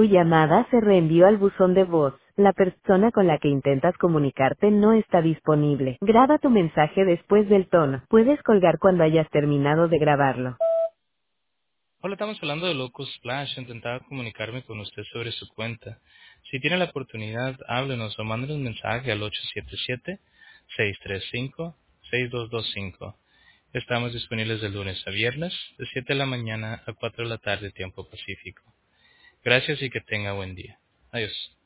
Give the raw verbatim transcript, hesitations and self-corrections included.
Tu llamada se reenvió al buzón de voz. La persona con la que intentas comunicarte no está disponible. Graba tu mensaje después del tono. Puedes colgar cuando hayas terminado de grabarlo. Hola, estamos hablando de Locus Splash. Intentaba comunicarme con usted sobre su cuenta. Si tiene la oportunidad, háblenos o mándenos un mensaje al ocho siete siete, seis tres cinco, seis dos dos cinco. Estamos disponibles de lunes a viernes, de siete de la mañana a cuatro de la tarde, tiempo pacífico. Gracias y que tenga buen día. Adiós.